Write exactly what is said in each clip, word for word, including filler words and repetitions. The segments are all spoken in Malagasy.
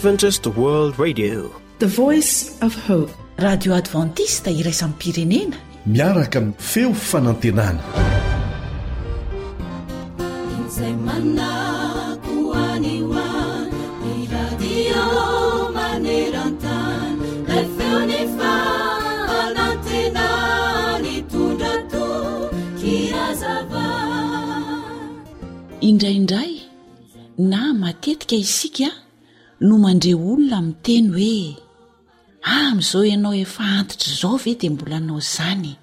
Adventist World Radio, the voice of hope. Radio Adventista iraisam pirenena miaraka amin'ny feo fanantenana. Indraindray na matetika isika no mandre olona amin'ny teny hoe amin'izao ianao efa antitra izao ve dia mbola anao izany,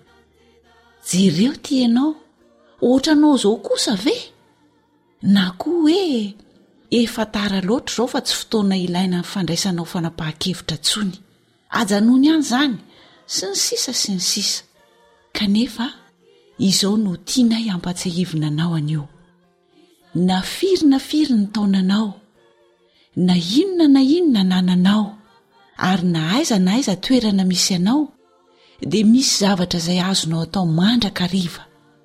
jereo ty ianao ohatranao izao kosa ve, na koa hoe efa tara loatra izao fa tsy fotoana ilaina ny fandraisanao fanapahan-kevitra tsony, ajanoany ihany izany sy ny sisa sy ny sisa. Kanefa izao no tianay hampatsiahivina anao anio. Na firy na firy ny taonanao, na inona na inona nananao, ary na aiza na aiza toerana misy anao, dia misy zavatra izay azonao atao mandrakariva.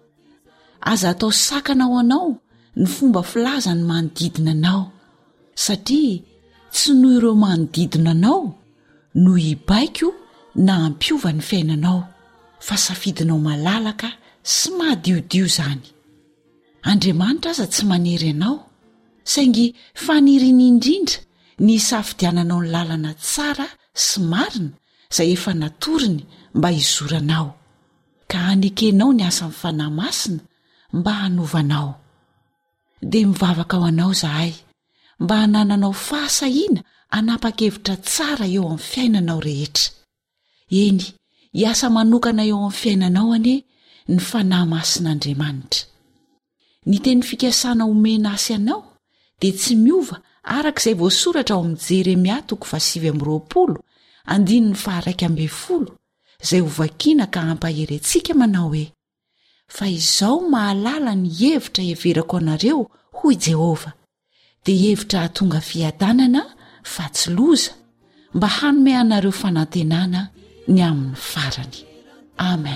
Aza atao sakana ho anao ny fomba filaza ny manodidina anao, satria tsy noho ireo manodidina anao no hibaiko na hampiova ny fiainanao, fa safidinao malalaka sy mahdiodio izany. Andriamanitra aza tsy manery anao, saingy faniriany indrindra ny safidiananao ny lalana tsara sy marina izay efa natoriny mba hizoranao, ka hanekenao ny asa ny fanahy masina mba hanovanao. Dia mivavaka ho anao zahay mba hanananao fahasahiana hanapa-kevitra tsara eo amin'ny fiainanao rehetra. Eny, hiasa manokana eo amin'ny fiainanao anie ny fanahy masin'Andriamanitra. Ny teny fikasana omena asy anao dia tsy miova arak'izay voasoratra ao amin'ny Jeremia toko fasivy amby roapolo andininy faharaiky amby folo, izay hovakiana ka hampaherentsika manao hoe: fa izao mahalala ny hevitra heverako anareo hoy Jehova, dia hevitra hahatonga fiadanana fa tsy loza, mba hanome anareo fanantenana ny amin'ny farany. Amen.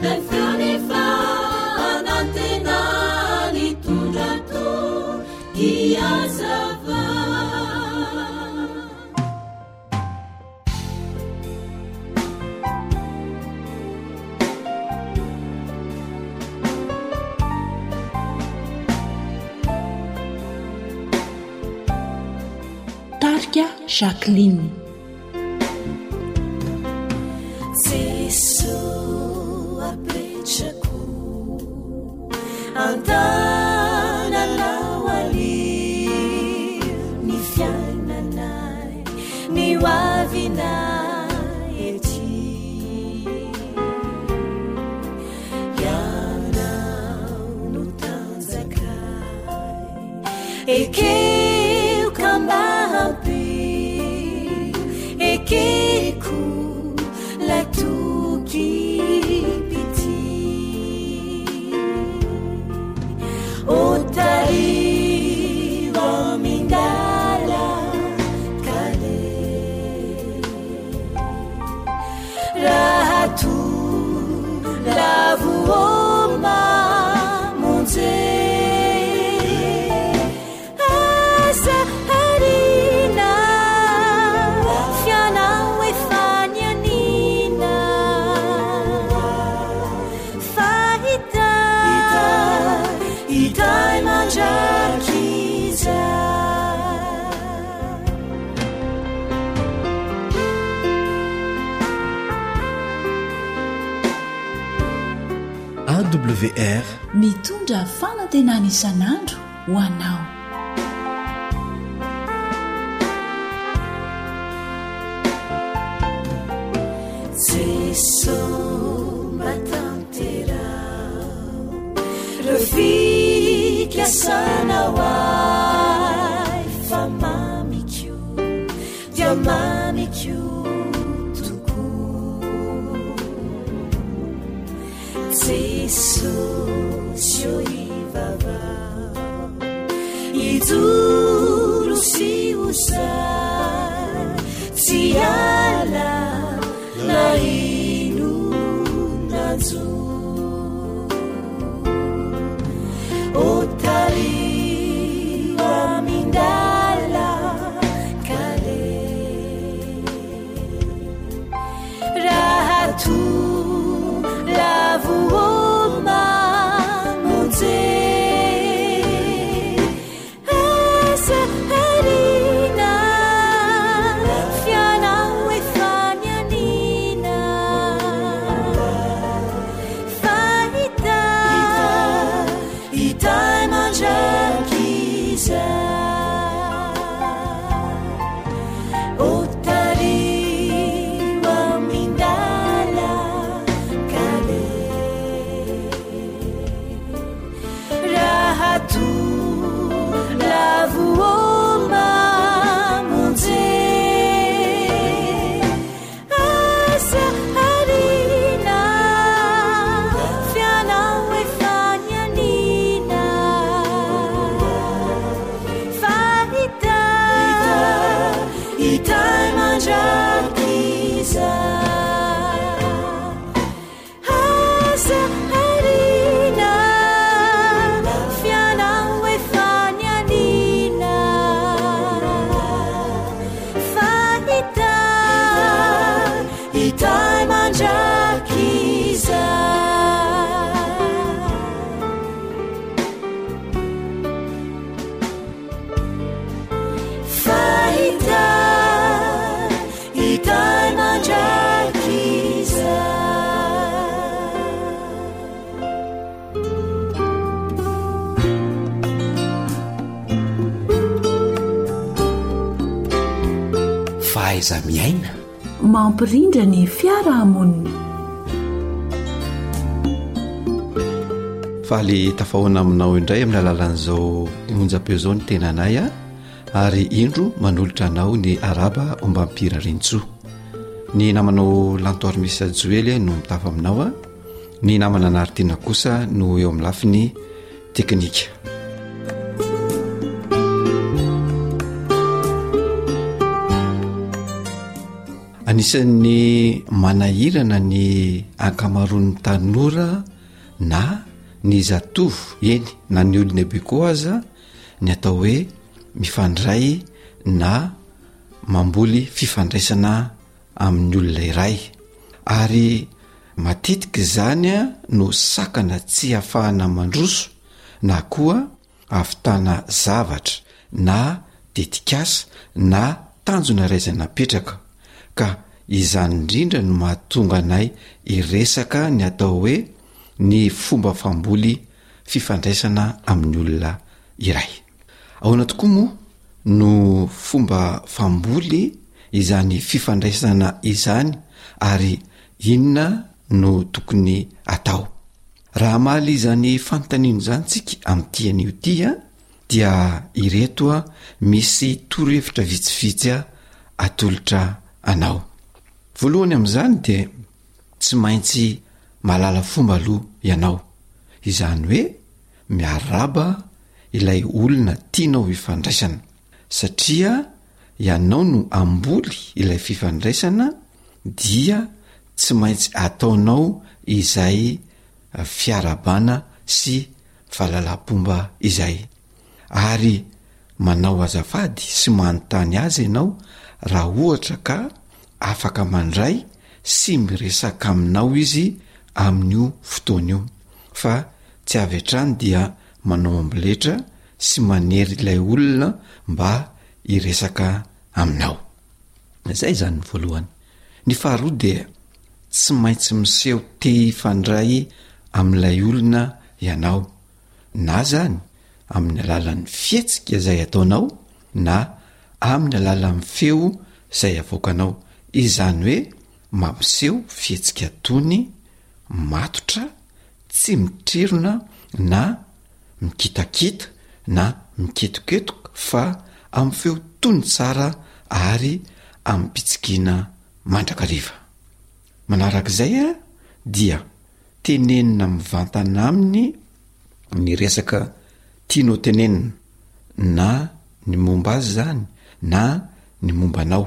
Tarika Jacqueline. Jesu apetrako antananao ali ny fiainanay ny hoavinay ety ianao no tanjakay ekeo kambahampy ekeko latoky pity otariwa mindala kale rahatu lavuoma monje asa harina fianao efanianina fahita itai mandrakiza A W R mitondra fanantenana isan'andro ho anao. Jesu matanterao refikasana wai fa mamikyo dia mamikyo toko Jesu sio ivavao iduru si usa tiala na inu nazu otari wa mindala kale kiza fahita itanadrakiza fahaiza miaina mampirindra ny fiarahamonina faly tafahoana aminao indray amin'ny alalan'izao onja-peo zao ny tenanay a ary indro manolotra anao ny araba ombampira rintsoa ny namanao lantoary misy joely no mitafa aminao a ny namana anaritiana kosa no eo amin'ny lafiny teknika anisan'ny manahirana ny ankamaroan'ny tanora na ny zatovo eny na ny olona be koa aza ny atao hoe mifandray na mamboly fifandraisana amin'ny olona iray ary matetika izany a no sakana tsy hafahana mandroso na koa ahavitana zavatra na dedikasa na tanjona raizana petraka ka izany indrindra no mahatonga anay iresaka ny atao hoe ny fomba famboly fifandraisana amin'ny olona iray. Ahoana tokoa moa no fomba famboly izany fifandraisana izany ary inona no tokony atao. Raha maly izany fanontaniana izany tsika amin'ity anio ity a dia ireto a misy torohevitra vitsivitsy a atolotra anao. Voalohany amin'izany dia tsy maintsy malala fomba aloha ianao. Izany hoe miaraba ilay olona tianao ifandraisana satria ianao no amboly ilay fifandraisana dia tsy maintsy ataonao izay fiarabana sy fahalalam-pomba izay. Ary manao azafady sy manontany azy ianao raha ohatra ka afaka mandray sy miresaka aminao izy amin'io fotoan'io fa tsy avy hatrany dia manao amboletra sy manery ilay olona mba iresaka aminao. Izay zany ny voalohany. Ny faharoa dia tsy maintsy miseho te hifandray amin'ilay olona ianao na zany amin'ny alalan'ny fihetsika izay ataonao na amin'ny alalan'ny feo izay avoakanao. Izany hoe mampiseho fihetsika tony matotra tsy mitrerona na mikitakita na miketoketoka fa amin'ny feo tony tsara ary amin'ny pitsikina mandrakariva. Manarak'izay a dia tenenina mivantana aminy ny resaka tianao tenenina na ny momba azy zany na ny mombanao.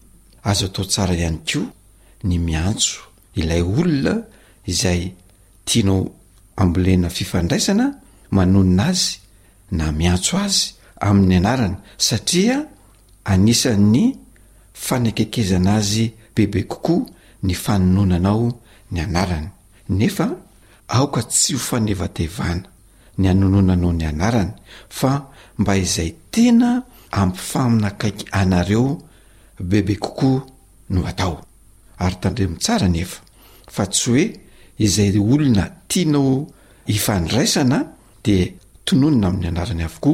Azo atao tsara ihany koa ny miantso ilay olona izay tianao ambolena fifandraisana manonona azy na miantso azy amin'ny anarany satria anisan'ny fanekekezana azy bebe kokoa ny fanononanao ny anarany. Nefa aoka tsy ho fanevatevana ny anononanao ny anarany fa mba izay tena ampifaminakaiky anareo bebe kokoa no atao. Ary tandremo tsara nefa fa tsy hoe izay olona tianao ifandraisana dia tononona amin'ny anarany avokoa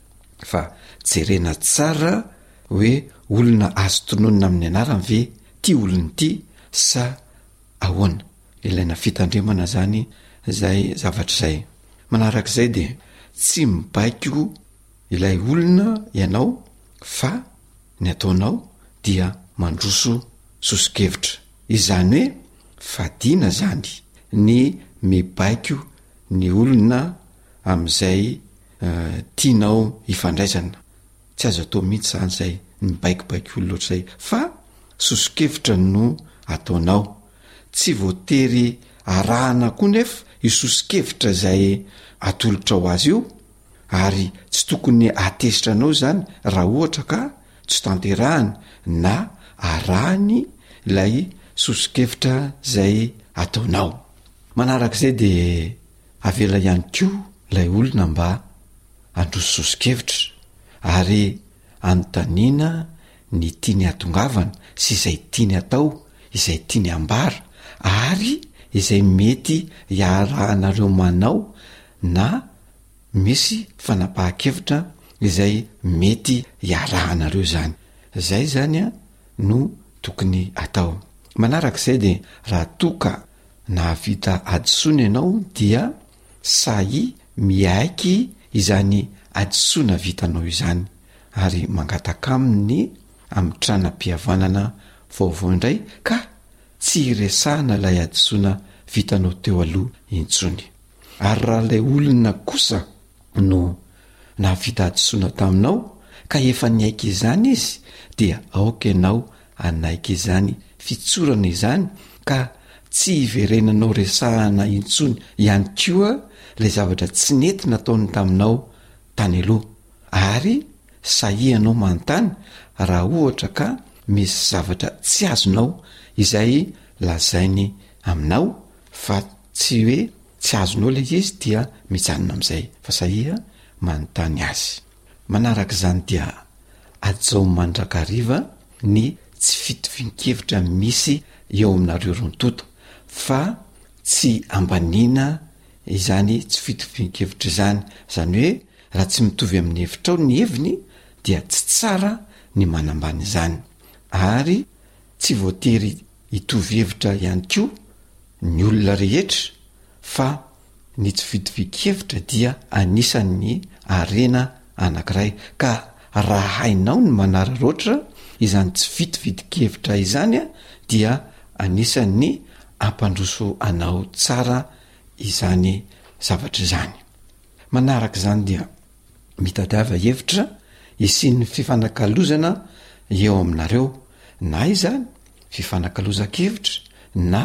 fa jerena tsara hoe olona azo tononona amin'ny anarany ve ty olona ty sa ahoana. Ilaina fitandremana zany zay zavatra zay. Manarak'izay dia tsy mibaiko ilay olona ianao fa ny ataonao dia mandroso sosikevitra. Izany hoe fadiana zany ny mibaiko ny olona amin'izay uh, tianao ifandraisana. Tsy azo atao mihitsy zany zay mibaikobaiko olona ohatr'izay fa sosikevitra no ataonao. Tsy voatery arahana koa nefa isosikevitra zay atolotra ho azy io ary tsy tokony atesitra anao zany raha ohatra ka tsy tanterahany na arahany ilay sosikevitra zay ataonao. manarak'izay dia avela ihany koa ilay olona mba androsososkevitra ary anontaniana ny tiany atongavana sy izay tiany atao izay tiany ambara ary izay mety hiarahanareo manao na misy fanapahan-kevitra izay mety hiarahanareo zany. Zay zany a no tokony atao. Manarak'izay dia raha toka nahavita adisoana ianao dia sahy miaiky izany adisoana vitanao izany ary mangataka aminy amin'ny tranam-pihavanana vaovao indray ka tsy resahana ilay adisoana vitanao teo aloha intsony. Ary raha ilay olona kosa no nahavita adisoana taminao ka efa niaiky izany izy dia aoka ianao anaiky izany fitsorana izany ka tsy hiverenanao resahana intsony ihany koa ilay zavatra tsy nety nataony taminao tany aloha ary sahianao manontany raha ohatra ka misy zavatra tsy azonao izay lazainy aminao fa tsy hoe tsy azonao ilay izy dia mijanona amin'izay fa sahia manontany azy. Manarak'izany dia ajao mandrakariva ny tsy fitovian-kevitra misy eo aminareo rontoto fa tsy ambaniana izany tsy fitovian-kevitra izany. Zany hoe raha tsy mitovy amin'ny hevitrao ny heviny dia tsy tsara ny manambany izany ary tsy voatery hitovy hevitra ihany koa ny olona rehetra fa ny tsy fitovian-kevitra dia anisan'ny arena anankiray ka raha hainao ny manararoatra izany tsy vitovitin-kevitra izany a dia anisan'ny ampandroso anao tsara izany zavatra izany. Manaraka izany dia mitadiava hevitra isian'ny fifanakalozana eo aminareo na izany fifanakaloza-kevitra na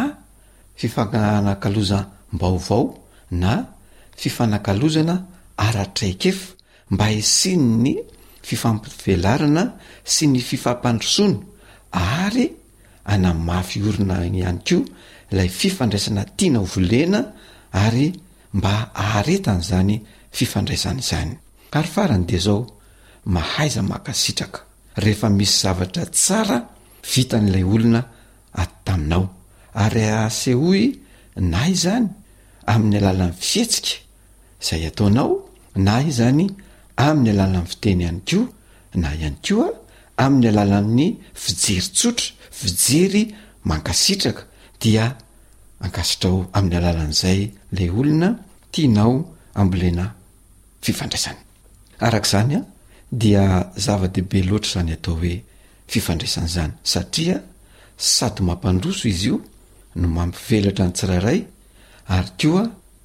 fifanakaloza-mbaovao na fifanakalozana ara-traikefa mba isian'ny fifampivelarana sy ny fifampandrosoana ary anamafy orina ihany koa ilay fifandraisana tiana volena ary mba aharetana izany fifandraisana izany. Ary farany dia zao mahaiza makasitraka rehefa misy zavatra tsara vitan'ilay olona ato taminao ary asehoy na izany amin'ny alalan'ny fihetsika izay ataonao na izany amin'ny alalan'ny fiteny ihany koa na ihany koa amin'ny alalan'ny fijery tsotra fijery mankasitraka dia ankasitrao amin'ny alalan'izay lay olona tianao ambolena fifandraisana. Arak'izany a dia zava-dehibe loatra zany atao hoe fifandraisana izany satria sady mampandroso izy io no mampivelatra ny tsirairay ary koa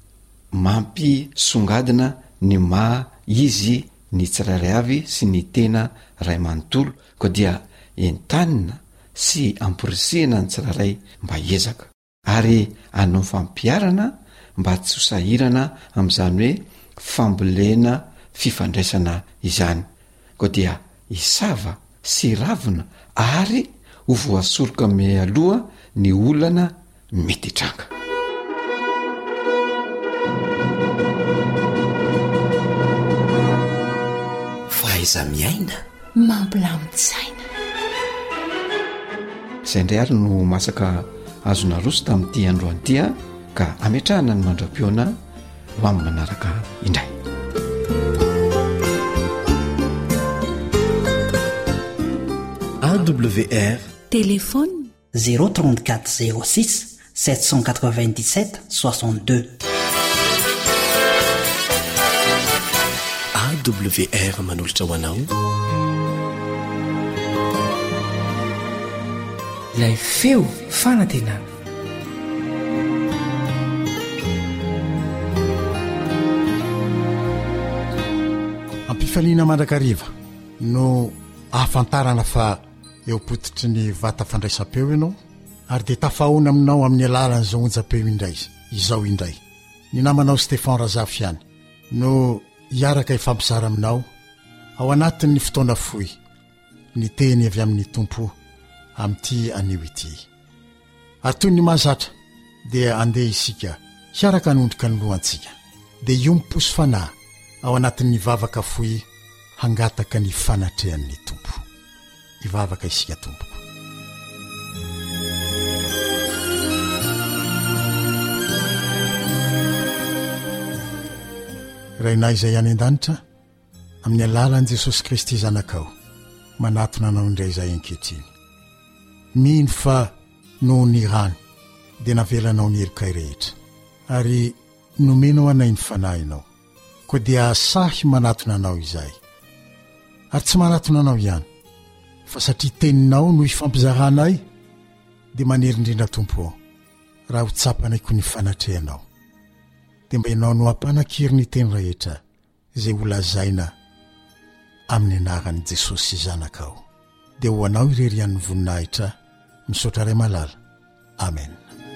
mampisongadina ny maha izy ny tsirairay avy sy ny tena ray manontolo koa dia entanina sy amporisihana ny tsirairay mba hiezaka ary anao fampiarana mba tsy hosahirana amin'izany hoe fambolena fifandraisana izany koa dia hisava sy ravina ary ho voasoroka me aloha ny olana mety tranga. Faiza miaina mampilamin-tsaina. Izay indray ary no masaka azona roso tamin'ity androan'ity ka ametrahana ny mandram-piona ho amin'ny manaraka indray. A W R Téléphone zéro trente-quatre zéro six sept cent quatre-vingt-dix-sept soixante-deux. A W R manolotra ho anao ilay feo fanantenana. Ampifaliana mandrakariva no ahafantarana fa eo potitry ny vata fandraisam-peo ianao ary dia tafahoana aminao amin'ny alalan'izao onjam-peo indray izao indray ny namanao Stéphane Razafiany no hiaraka hifampizara aminao ao anatin'ny fotoana fohy ny teny avy amin'ny tompo amin'ity anio ity ary toy ny mahazatra dia andeha isika hiaraka hanondrika ny lohantsika dia io miposy fanahy ao anatin'ny vavaka foy hangataka ny fanatrehan'ny tompo. Ivavaka isika tompoko. Rainay izay any an-danitra amin'ny alalan'i Jesosy Kristy zanakao manatona anao indray izay ankehitriny. Mino fa noho ny rany dia navelanao ny elokay rehetra ary nomenao anay ny fanahinao koa dia sahy manatona anao izay. Ary tsy manatona anao ihany fa satria teninao no ifampizaranay dia manerindrindra tompo raha ho tsapanay koa ny fanatrehanao. Dia mba ianao no hampanakiry ny teny rehetra izay ho lazaina amin'ny anaran'i Jesosy zanakao. Dia ho anao irerian'ny voninahitra misaotra ray malala. Amen.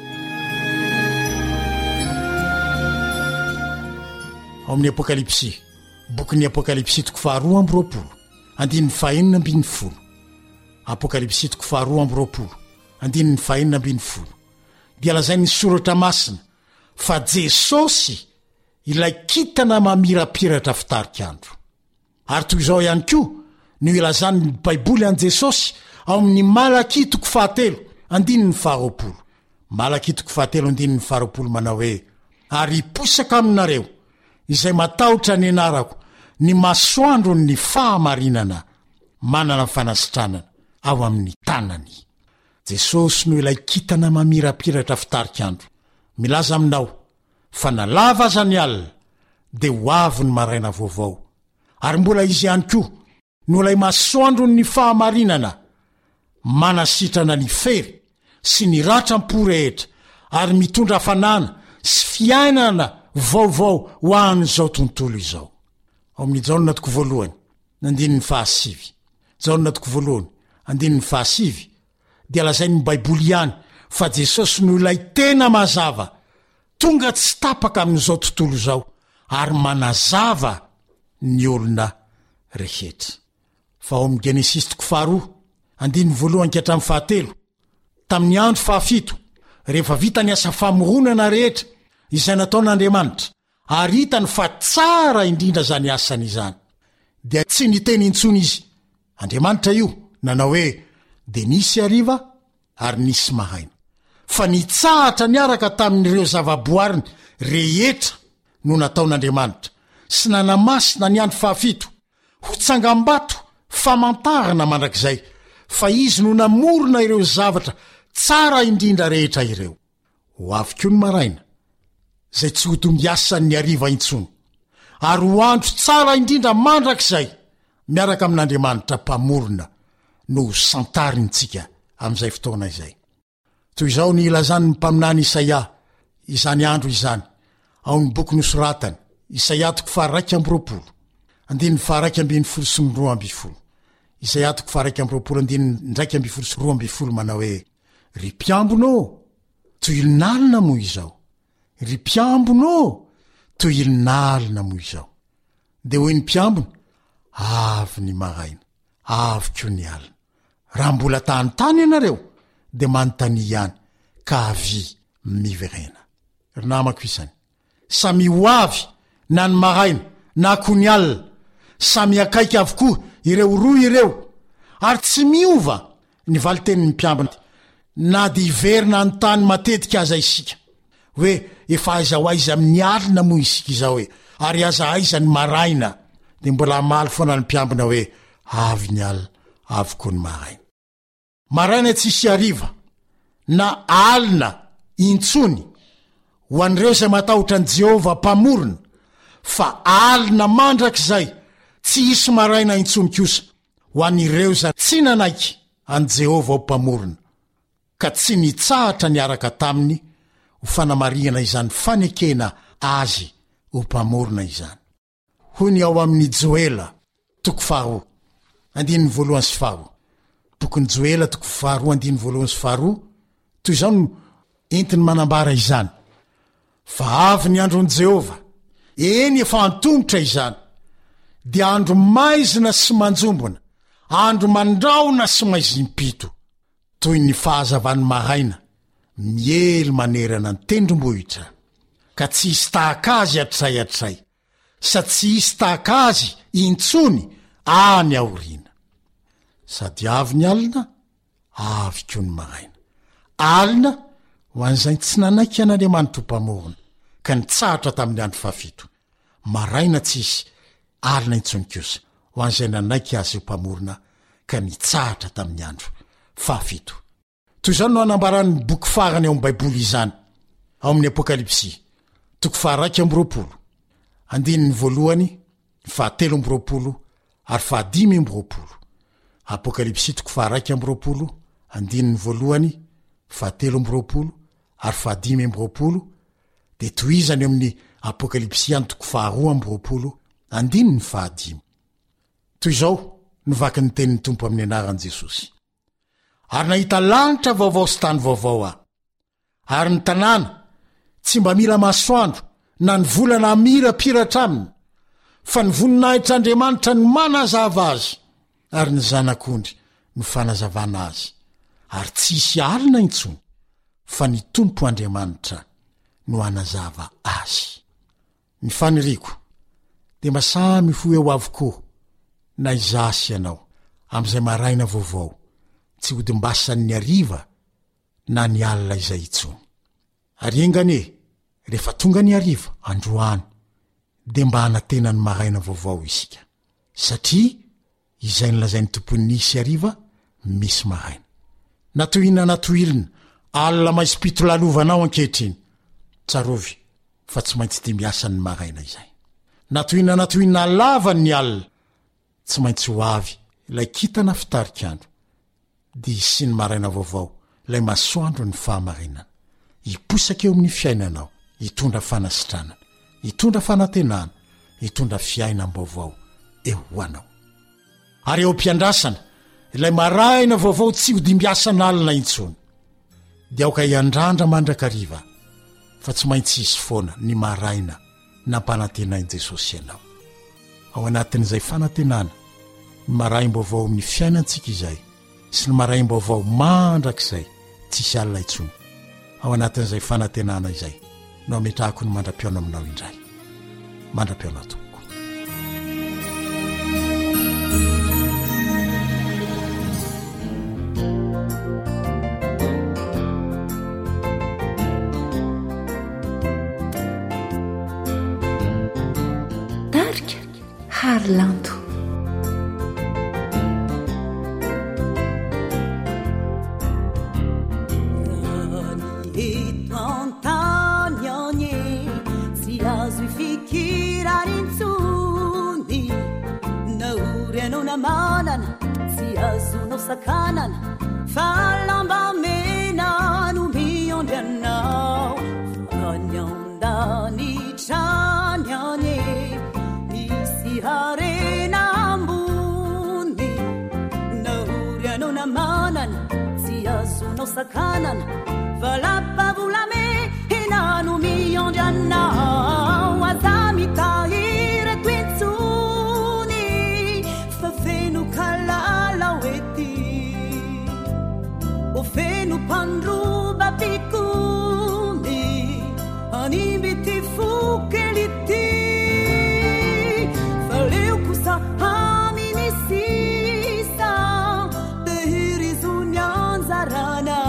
Ao amin'ny Apokalipsy, bokin'ny Apokalipsy toko faharoa amby roapolo andininy fahaenina ambin'ny folo. Apokalipsy toko faharoa amby roapolo andininy fahaenina ambin'ny folo. Dia lazainy ny soratra masina fa Jesosy ilay kitana mamirapiratra fitarikandro. Ary toy izao ihany koa no ilazan'ny Baiboly an' Jesosy ao amin'ny Malaki toko fahatelo andininy faharoapolo. Malaki toko fahatelo andininy faharoapolo manao hoe: ary hiposaka aminareo izay matahotra ny anarako ny masoandro ny fahamarinana manana fanasitranana ao amin'ny tanany. Jesosy no ilay kitana mamirapiratra fitarikandro. Milaza aminao fa nalava aza ny alina dia ho avy ny maraina vaovao. Ary mbola izy ihany koa no ilay masoandro ny fahamarinana manasitrana ny fery sy ny ratram-po rehetra ary mitondra hafanana sy fiainana vaovao ho an'izao tontolo izao. Ao amin'ny Jaona toko voalohany andininy fahasivy. Jaona toko voalohany andininy fahasivy dia lazainy Baiboly ihany fa Jesosy no ilay tena mazava tonga tsy tapaka amin'izao tontolo izao ary manazava ny olona rehetra. Fa ao amin'ny Genesis toko faharoa andininy voalohany ka hatramin'ny fahatelo, tamin'ny andro fahafito rehefa vita ny asa famoronana rehetra izay nataon'Andriamanitra ary hitany fa tsara indrindra zany asany izany, dia tsy niteny intsony izy Andriamanitra io nanao hoe dia nisy hariva ary nisy mahaina, fa nitsahatra niaraka tamin'ireo zavaboariny rehetra no nataon'Andriamanitra sy nanamasina ny andro fahafito ho tsangam-bato famantarana mandrakizay fa izy no namorona ireo zavatra tsara indrindra rehetra ireo. Ho avy koa ny maraina zay tsy ho tombiasan'ny hariva intsony ary ho andro tsara indrindra mandrakizay miaraka amin'Andriamanitra mpamorona no santarintsika amin'izay fotoana izay. Toy izao ny ilazany ny mpaminany Isaia izany andro izany ao ny boky nosoratany Isaia toko faharaiky amby roapolo andininy faharaiky ambin'ny folo sy ny roa amby folo. Isaia toko faharaiky amby roapolo andininy ndraiky amby folo sy roa amby folo manao hoe: ry mpiambonô toy ilinalina moa izao, ry mpiambonô toy ilinalina moa izao. Dia hoy ny mpiambona: avy ny maraina, avy koa ny alina. Raha mbola tanytany ianareo dia manontany ihany ka avy miverena. Ry namako isany, samy ho avy na ny maraina na koa ny alina, samy akaiky avokoa ireo roa ireo, ary tsy miova ny valitenin'ny mpiambina na dia iverina ny tany matetika aza isika hoe efa aiza ho aiza amin'ny alina moa isika izao hoe, ary aza aiza ny maraina, dia mbola maly foana ny mpiambina hoe avy ny alina, avy koa ny maraina. Maraina tsisy hariva na alina intsony ho an'ireo izay matahotra an' Jehova mpamorona, fa alina mandrakizay tsy hisy maraina intsony kosa ho an'ireo izay tsy nanaiky an' Jehova ho mpamorona ka tsy nitsahatra niaraka taminy ho fanamarihana izany fanekena azy ho mpamorona izany. Hoy ny ao amin'ny Joela toko faharoa andininy voalohany sy faharoa. Bokin'ny Joela toko faharoa andininy voalohany sy faharoa toy izao no entiny manambara izany: fa avy ny andron'i Jehova, eny efa antongotra izany, dia andro maizina sy manjombona, andro mandraona sy maizimpito, toy ny fahazavan'ny maraina miely manerana ny tendrombohitra, ka tsy hisy tahaka azy atray atray sady tsy hisy tahaka azy intsony any aoriana sady avy ny alina avy ko ny maraina alina ho an'izay tsy nanaiky an'Andriamanitra tompamorona ka nitsahatra tamin'ny andro fahafito maraina tsy hisy alina intsony kosa ho an'izay nanaiky azy mpamorona ka nitsahatra tamin'ny andro fahafito. Toy izany no anambaran'ny boky farany ao amin'ny baiboly izany ao amin'ny apokalipsy toko faharaiky amby roapolo andininy voalohany fahatelo amby roapolo ary fahadimy amby roapolo. Apokalipsy toko faharaiky amby roapolo andininy voalohany fahatelo amby roapolo ary fahadimy amby roapolo de toizany amin'ny apokalipsy any toko faharoa amby roapolo andininy fahadimy. Toy izao novaky ny tenin'ny tompo amin'ny anaran'i Jesosy. Ary nahita lanitra vaovao sy tany vaovao aho. Ary ny tanàna tsy mba mila masoandro na ny volana mirapiratra aminy fa ny voninahitr'Andriamanitra ny manazava azy ary ny zanak'ondry no fanazavana azy ary tsy hisy alina intsony fa ny tompo Andriamanitra no anazava azy. Ny faniriko de masamy fo eo avokoa na izasy ianao am'izay maraina vaovao tsy hodimbasan'ny ariva na ny alina izay intsony. Ary engane rehefa tonga ny ariva androany de mba hanatena ny maraina vaovao isika satria izay nylazay ny tompony nisy ariva misy maraina. Natohina natohilina alina maisipito lalovanao ankehitriny tsarovy fa tsy maintsy de miasa ny maraina izay. Natohina natohina lavany ny alina tsy maintsy ho avy ilay kitana fitarikandro de sy ny maraina vaovao ilay masoandro ny fahamarinana hiposaka eo amin'ny fiainanao hitondra fanasitranana hitondra fanantenana hitondra fiainam-baovao eo hoanao. Ary eo ampiandrasana ilay maraina vaovao tsy ho dimbiasana alina intsony dia aoka hiandrandra mandrakariva fa tsy maintsy hisy foana ny maraina nampanantenain Jesosy ianao. Ao anatin'izay fanantenana ny maraim-baovao amin'ny fiainantsika izay sy ny maraim-baovao mandrakizay tsy hisy alina intsony. Ao anatin'izay fanantenana izay no ametrahako ny mandra-piaona aminao indray. Mandra-piaona tompoko. Tarika Harlanto. Manana si azuno sakanana falamba mena no miondanao fanyondani chanyane nisi harena ambuni nauriano na manana si azuno sakanana falamba vulame ina no miondanao azami tahire twinsu fenu kalala weti ofenu pandruba pikumi animiti fukeliti faleu kusa amini sisa dehirizunyanzarana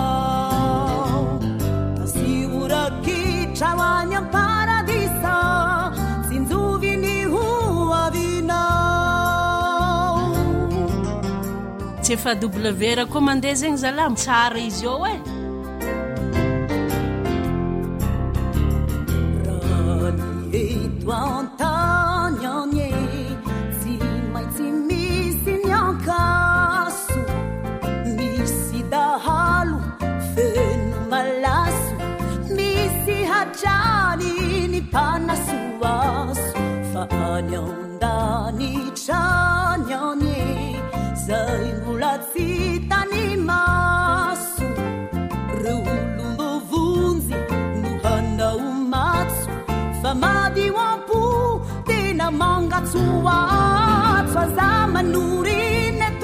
asiura kichawanya paradisa sinzuvini huavina efa W ra koa mandeha zegny zala tsara izy eo e. Rani eto antany anye tsy maintsy misy ny ankaso misy dahalo feno malaso misy hatrany ny mpanasoaso fa any andany trany anye zay mbola tsy tany maso reo olombovonjy no hanao matso fa madio ampo tena mangatsoatso aza manoriny eto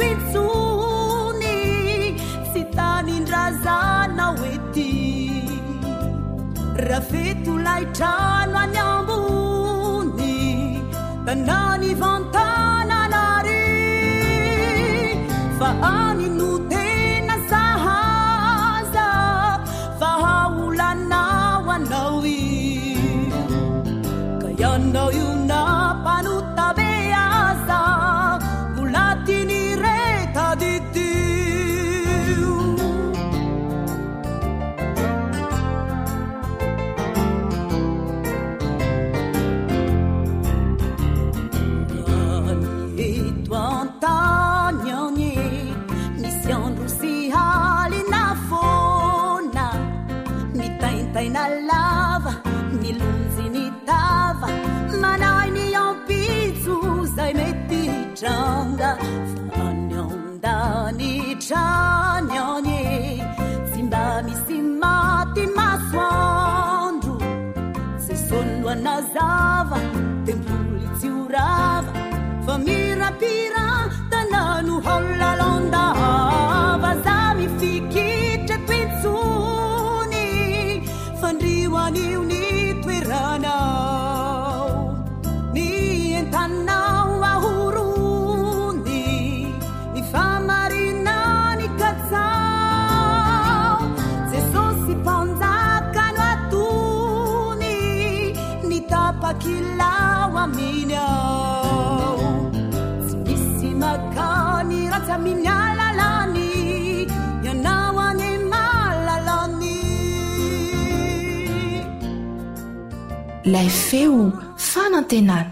intsony tsy tanindrazana oety rafetolaitrano any ambony tanany vantananary fa any no tena sahaza fa haolanao anao i ka ianao io na mpanotabe aza molatiny retadity na lava milonzy ny tava manay ny ampitso zay mety tranga fa any ondany trany any tsy mba misy maty masoandro ze soloana zava temboly tsy orava fa mirapira tanano holalondava za mifikitra toentsony fandriwanio ny toeranao ny entanao ahorony ny famarinany katsao jesosy mpanjakano atony ny tapakilao aminy ao tsy misy makany ratsy aminy alalany ianao any malalany lay feo fanantenana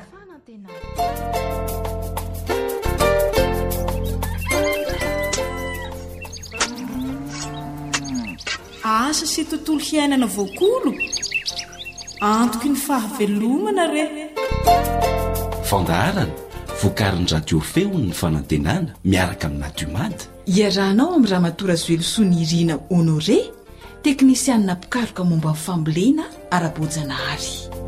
asa sy tontolo hiainana voakolo antoky ny fahavelomana re fandaharana vokarin'ny radio feo ny fanantenana miaraka amin'ny natiomady iarahnao amin'ny ramatora zoelosoany irina honore teknisianina pikaroka momba ny fambolena ara-bojanahary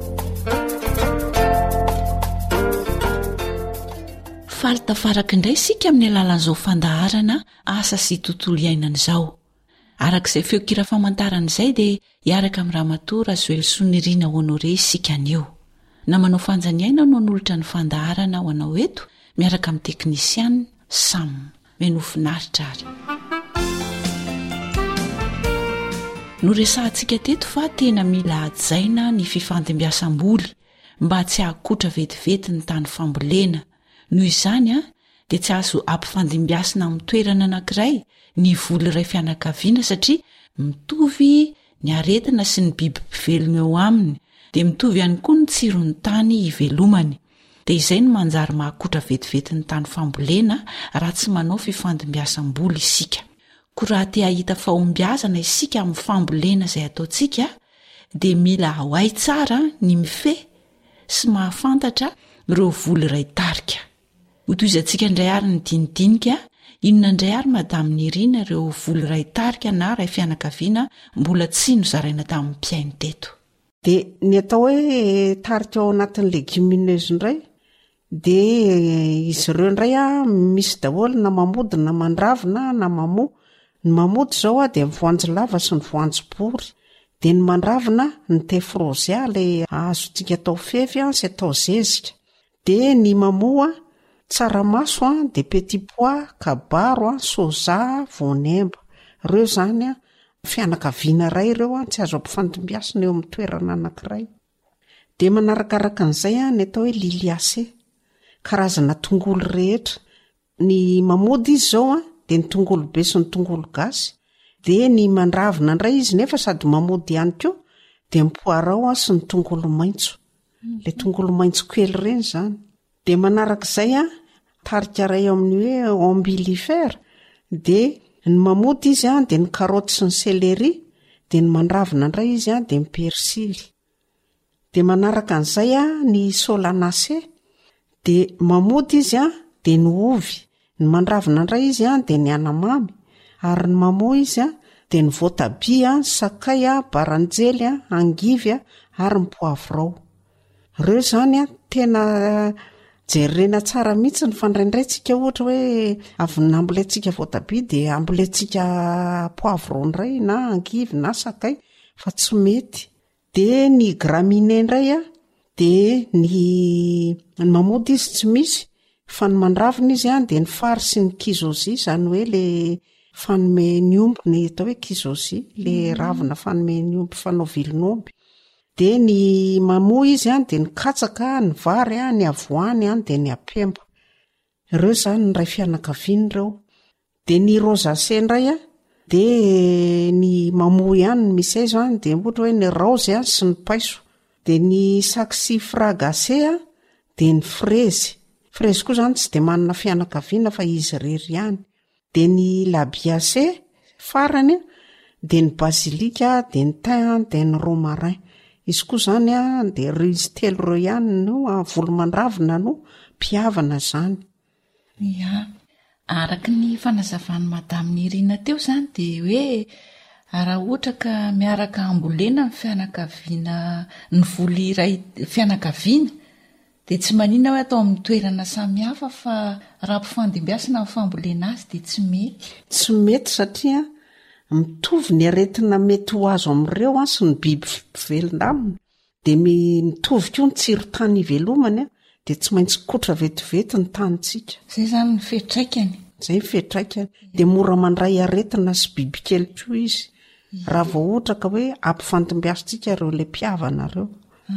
falitafaraka indray sika amin'ny alalan'izao fandaharana asa sy tontolo iainana izao arak'izay feokira famantaran'izay dia hiaraka amin'ny ramatora zoelosoany irina honore sika anio na manao fanjaniaina no anolotra ny fandaharana ho anao eto miaraka amin'ny teknisiana sam menofinaritra ary noresantsika teto fa tena mila hajaina ny fifandimbiasam-boly mba tsy hahakotra vetivety ny tany fambolena noho izany a dia tsy azo ampifandimbiasina amin'ny toerana anankiray ny voly iray fianakaviana satria mitovy ny aretina sy ny biby mpivelona eo aminy dia mitovy ihany koa ny tsirony tany hivelomany dia izay no manjary mahakotra vetivety ny tany fambolena raha tsy manao fifandimbiasam-boly isika koa raha te hahita fahombiazana isika amin'ny fambolena izay ataontsika dia mila ahoay tsara ny mife sy mahafantatra ireo voly iray tarika hotoizantsika indray ary ny dinidinika inona indray ary madamy nirina ireo voly iray tarika na ray fianakaviana mbola tsy nozaraina tamin'ny mpiaino teto dia ny atao hoe tarika ao anatin'ny legumineuse indray dia izy ireo indray a misy daholo na mamody na mandravina na mamo ny mamody zao a dia mivoanjo lava sy ny voanjo bory dia ny mandravina ny tefrozia ilay azotsika atao fefy a sy atao zezika dia ny mamoa tsaramaso a dia petit pois kabaro a soja voanemba ireo zany a fianakaviana iray ireo a tsy azo ampifandimbiasina eo amin'ny toerana anankiray dia manarakaraka an'izay a ny atao hoe liliase karazana tongolo rehetra ny mamody izy zao a dia ny tongolo be sy ny tongolo gasy dia ny mandravina indray izy nefa sady mamody ihany koa dia mipoarao a sy ny tongolo maintso le tongolo maintso kely ireny zany dia manarak'izay a tarika ray amin'ny hoe ombilifera dia ny mamody izy a dia ny karoty sy ny selery dia ny mandravina indray izy a dia ny persily dia manaraka an'izay a ny solanase dia mamody izy a dia ny ovy ny mandravina indray izy a dia ny anamamy ary ny mamoa izy a dia ny voatabia sakay a baranjely a angivy a ary ny poavrao ireo zany a tena jerena tsara mihitsy ny fandraindrayntsika ohatra hoe avina ambolentsika voatabia dia ambolentsika poavrao indray na angivy na sakay fa tsy mety de ny gramine indray a de ny ny mamody izy tsy misy fa ny mandravina izy a de ny fary sy ny kizozi zany hoe le fanome ny omby ny atao hoe kizozi le ravina fanome ny omby fanao vilon'omby de ny mamo izy a de ny katsaka ny vary a ny avoany a de ny apemba ireo zany ny ray fianakaviany ireo de ny rosacé indray a de ny mamo ihany misy aizo any de ohatra hoe ny raozy a sy ny paiso de ny saxi fragacé a de ny frezy frezy koa zany tsy de manana fianakaviana fa izy rery ihany de ny labiacé farany a de ny basilika de ny thym de ny romarin izy koa zany a de ry izy telo reo ihany no volomandravina no mpiavana zany. Ya araky ny fanazavany madamy Nirina teo zany de hoe raha ohatra ka miaraka ambolena ny fianakaviana ny voly iray fianakaviana de tsy manina hoe atao amin'ny toerana samihafa fa raha mpifandimbiasina amin'ny fambolena azy de tsy mety tsy mety satria mitovy ny aretina mety ho azo amin'ireo a sy ny biby velona aminy de mitovy koa ny tsiro-tany ivelomany a de tsy maintsy kotra vetivety ny tanitsika zay zany ny fetraikany zay fetraikany de mora mandray aretina sy bibikely koa izy raha vao ohatra ka hoe ampifandimbiasintsika ireo le mpiavana ireo.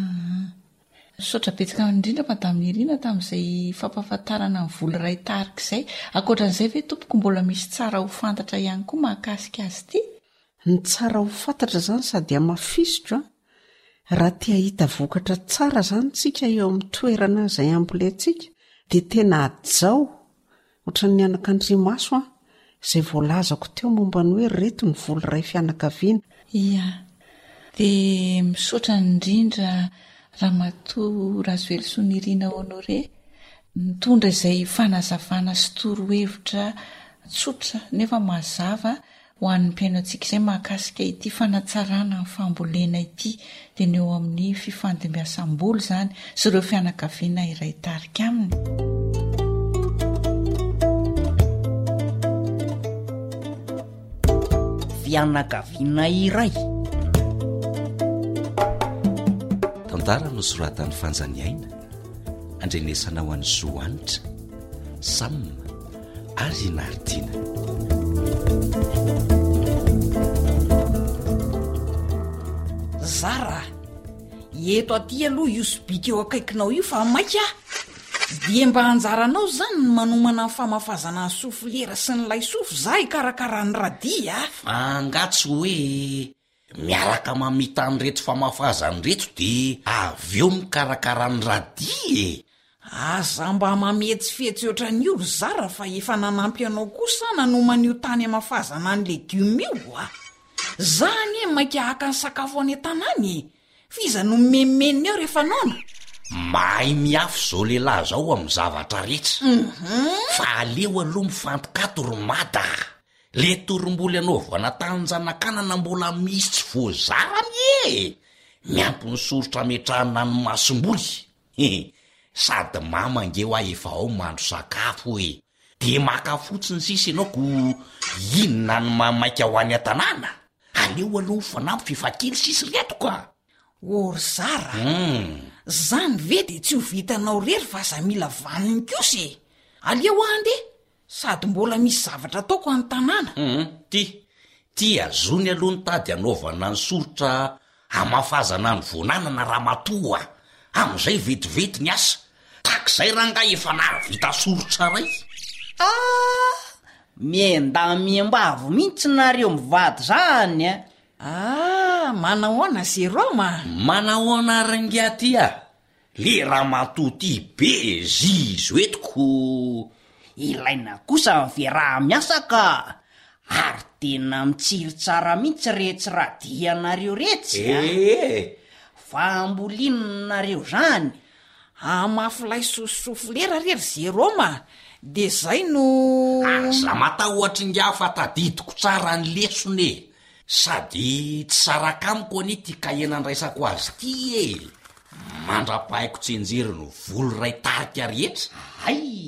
Sotra betsaka indrindra madamy Nirina tamin'izay fampahafantarana ny voly ray tarika izay akoatran'izay ve tompoko mbola misy tsara ho fantatra ihany koa mahakasika azy ity ny tsara ho fantatra zany sady amafisitro a raha tia hita vokatra tsara zany tsika eo amin'ny toerana izay ambolentsika de tena ajao ohatra ny anak'Andriamaso a izay voalazako teo momba ny hoe reto ny voly ray fianakaviana. Ia de misaotra indrindra Ramatoa Razoelisoa Nirina Honoré mitondra izay fanazavana sy torohevitra tsotra nefa mazava ho an'ny mpiainantsika izay mahakasika ity fanatsarana ny fambolena ity de ny eo amin'ny fifandimbiasam-boly zany sy ireo fianakaviana iray tarika aminy. Fianakaviana iray tantara no soratan'ny fanjaniaina andrenesana ho an'ny zoanitra samma ary nardina. Zara eto aty aloha io sobika eo akaikinao io fa maika dia mba anjaranao zany ny manomana ny famafazana ny sofilera sy ny laisof za ikarakara ny radia angatsy hoe miaraka mamita ny reto famafazany reto de avy eo mikarakara ny radia aza mba mametsy fetsy oatra ny olo Zara fa efa nanampy anao kosa nanomana io tany amafazana ny legioma io a zany e maika haka ny sakafo any an-tanany fiza no memeny eo rehefa naona mahay miafy zao lehilahy zao amin'ny zavatra rehetra fa aleo aloha mifantokato romada le toromboly anaovana tanjanakanana mbola misy tsy voazany e miampy ny sorotra metrahana ny masomboly sady mamangeo a efa ao mandro sakafo e de maka fotsiny sisa ianao ko inona ny mamaika ho any an-tanàna aleo aloha fanampy fifakely sisy reto ka ory Zara mm. zany ve de tsy ho vitanao rery fa za mila vaniny kosy aleo ande sady mbola misy zavatra ataoko any tanàna mm. ty ty azony aloha ny tady anaovana ny sorotra amafazana ny vonanana ramatoa am'izay vetivety ny asa takizay ranga efa navita sorotra ray ah miendamiembavo mihitsy nareo mivady zany a ah manahoana Zeroma manahoana rangaty a le ramatoa ty be zizo etiko ilaina kosa miveraha miasa ka ary tena mitsiry tsara mihitsy retsy radianareo retsy e fambolinareo zany amafilay sosofilera rery Zeroma de zay no aza matahoatra ingafa tadidiko tsara ny lesone sady tsy sarakamiko ani ty kaenany raisako azy ty e mandrapahaiko tsenjery no voly ray tarika rehetra ay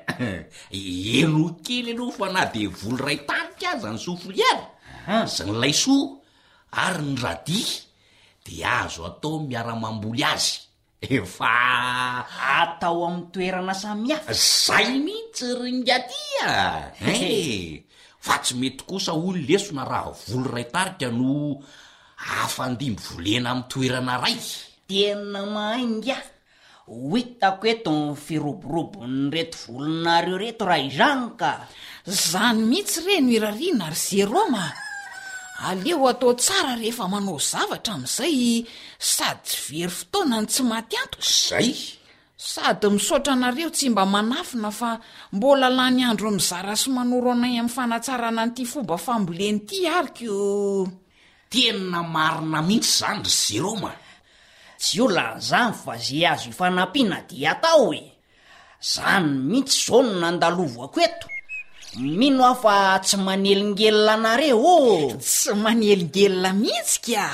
eno kely aloha fa na de voly ray tarika azy ny sofiliera sy ny laisoa ary ny radia dia azo atao miara-mamboly azy efa atao amin'ny toerana samihafa. Zay mihitsy ringatya e fa tsy mety kosa olo lesona raha volo ray tarika no afandimby volena amin'ny toerana ray. Tena mainga ho hitako eto ny firoborobon'ny reto volonareo reto raha izany ka. Zany mihitsy reno irariana ary Jeroma. Aleo atao tsara rehefa manao zavatra amin'izay sady tsy very fotoana ny tsy maty antoka. Zay sady misaotra anareo tsy mba manafina fa mbola lany andro mizara sy manoro anay amin'ny fanatsarana an'ity fomba famboleny ity ariko. Tena marina mihitsy zany ry Jeroma. Tsy ola zany fa zay azo ifanampiana dia atao e. Zany mihitsy zao no nandalovako eto. Mino aho fa tsy manelingelina anareo. Tsy manelingelina mihitsy ka.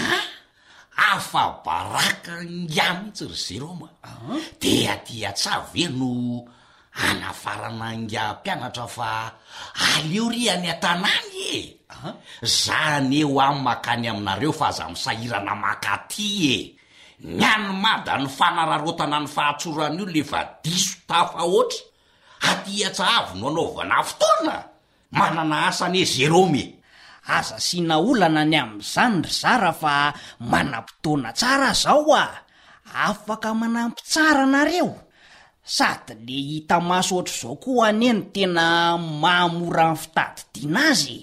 Afa baraka ngia mihitsy ry Jeroma. Dia dia tsavy no anafarana ngia mpianatra fa aleo ry any an-tanàny e. Zany eo amin'ny makany aminareo fa aza misahirana makaty e. Nyany mada ny fanararotana ny fahatsoran'io lefa diso tafa oatra. Aty atsahavo no anaovana fotoana. Manana asany e Jerome. Aza sina olana ny amin'izany ry Zara fa manam-potoana tsara zao a. Afaka manampy tsara nareo. Sady le hita maso oatra zao koa aneny tena mahamora ny fitadidiana azy.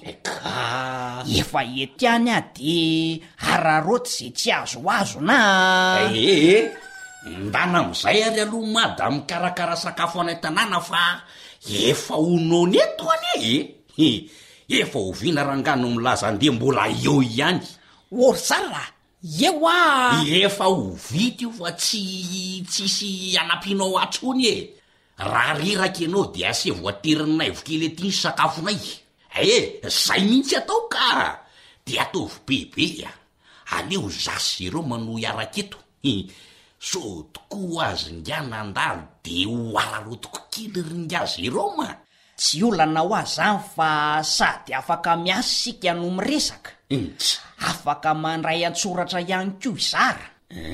Efa etiany a de araroty zay tsy azo azo na. Ee ndana am'izay ary aloha mada mikarakara sakafo any an-tanàna fa efa onony eto ane e. Efa oviana rangano milaza andeha mbola eo ihany. Ory Zara, eo a. Efa ovity io fa tsy tsisy anampianao atsony e. Raha riraka ianao dia ase voaterinay vokely ety ny sakafonay. E, zay mihitsy atao ka. Dia ataovy bebe a. Aleo zasy Jeroma no iaraketo. So tokoa azy ngia nandalo de ho ararotiko kely ringa Jeroma. Tsy olana ho azany fa sady afaka miasa sika no miresaka. Afaka mandray antsoratra ihany koa Zara.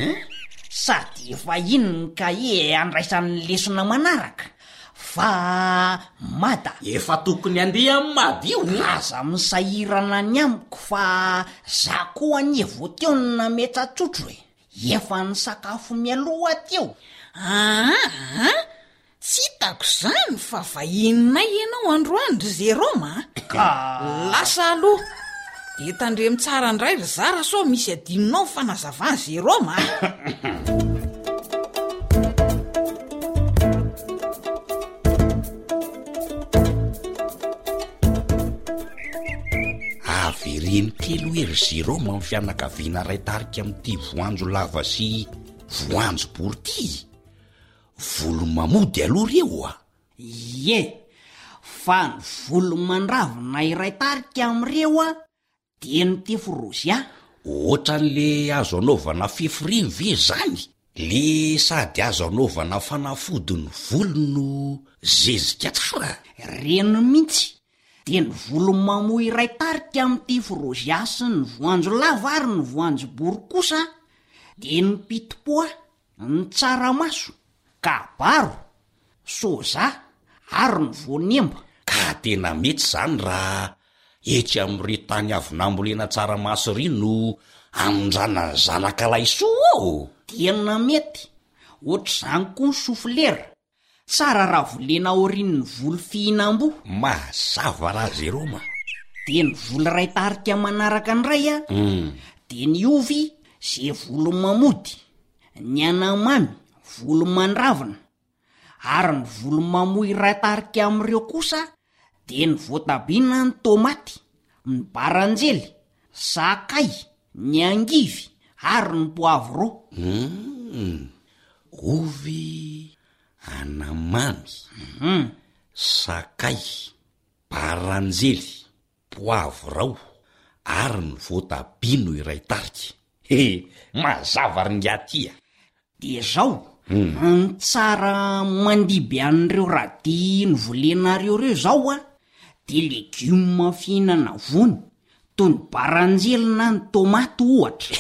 Sady efa iny ny kahie andraisan'ny lesona manaraka. Fa mada efa tokony andeha amin'ny mady io. Aza misahirana ny amiko fa za koa anie vo teo ny nametratrotro e. Efa ny sakafo mialoha teo. Ah, tsy hitako zany fa vahininay ianao androandro Jeroma. Lasa aloha. De tandremo tsara ndray ry Zara so misy adinonao fanazavany Jeroma. Averiny telo ery Jeroma amin'ny fianakaviana ray tarika amin'ity voanjo lava sy voanjo bory ty. Volo mamody aloha reo a. Ie, fa ny volo mandravina iray tarika amin'ireo a dia ny teforozy a. Ohatran'le azo anaovana fifiriny ve zany. Le sady azo anaovana fanafodiny volo no zezika tsara. Reny mihitsy. Dia ny volo mamoy iray tarika amin'ity forozy sy ny voanjo lava ary ny voanjo bory kosa dia ny pitipoa, ny tsaramaso, kabaro, soza ary ny voanemba. Ka tena mety zany raha etsy amin'ireny tany avy nambolena tsaramaso ry no amondrana zanaka laisoa ao. Tena mety. Ohatr'izany koa ny sofilera. Tsara raha volena aorian'ny volo fihinam-bo. Mazava raha Jeroma. Dia ny volo ray tarika manaraka ndray a. Dia ny ovy zay volo mamody, ny anamamy volo mandravina, ary ny volo mamoy ray tarika amin'ireo kosa dia ny voatabia, ny tomaty, ny baranjely, sakay, ny angivy ary ny poavro. Ovy, anamamy, sakay, baranjely, poavrao ary ny voatabia no iray tarika. He, mazava ringatia. Dia zao ny tsara mandiby an'ireo radi ny volenareo reo zao a dia legioma fihinana vony toy ny baranjelina ny tomaty ohatra.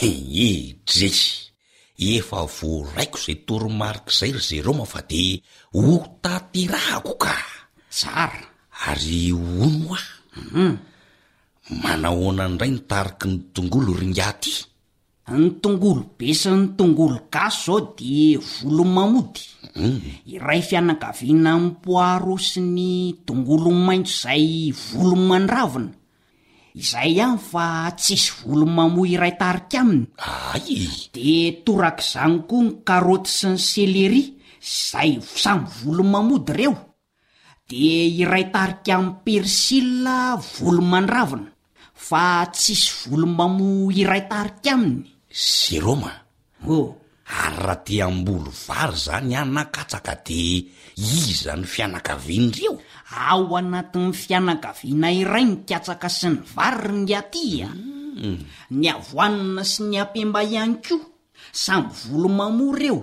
idreky efa voaraiko zay toromarika zay ry Jeroma fa de ho tatirahako ka. Tsara. Ary ono a mm. manahoana ndray nitariky ny tongolo ringaty. Ny tongolo be sy ny tongolo gasy zao de volo mamody. mm. Iray fianakaviana ny poaro sy ny tongolo maintso zay volo mandravina. Izay ihany fa tsisy volo mamoa iray tarika aminy. Ay. De torak'izany koa ny karoty sy ny selery zay samy volo mamody reo. De iray tarika amin'ny persila volo mandravina fa tsisy volo mamoa iray tarika aminy. Jeroma. Oh. Ary raha te ambolo vary zany anakatsaka de iza ny fianakavian'ireo? Ao anatin'ny fianakaviana iray ny katsaka sy ny vary ny atya. mm. Ny avoanina sy ny apemba ihany koa samy volo mamoa reo.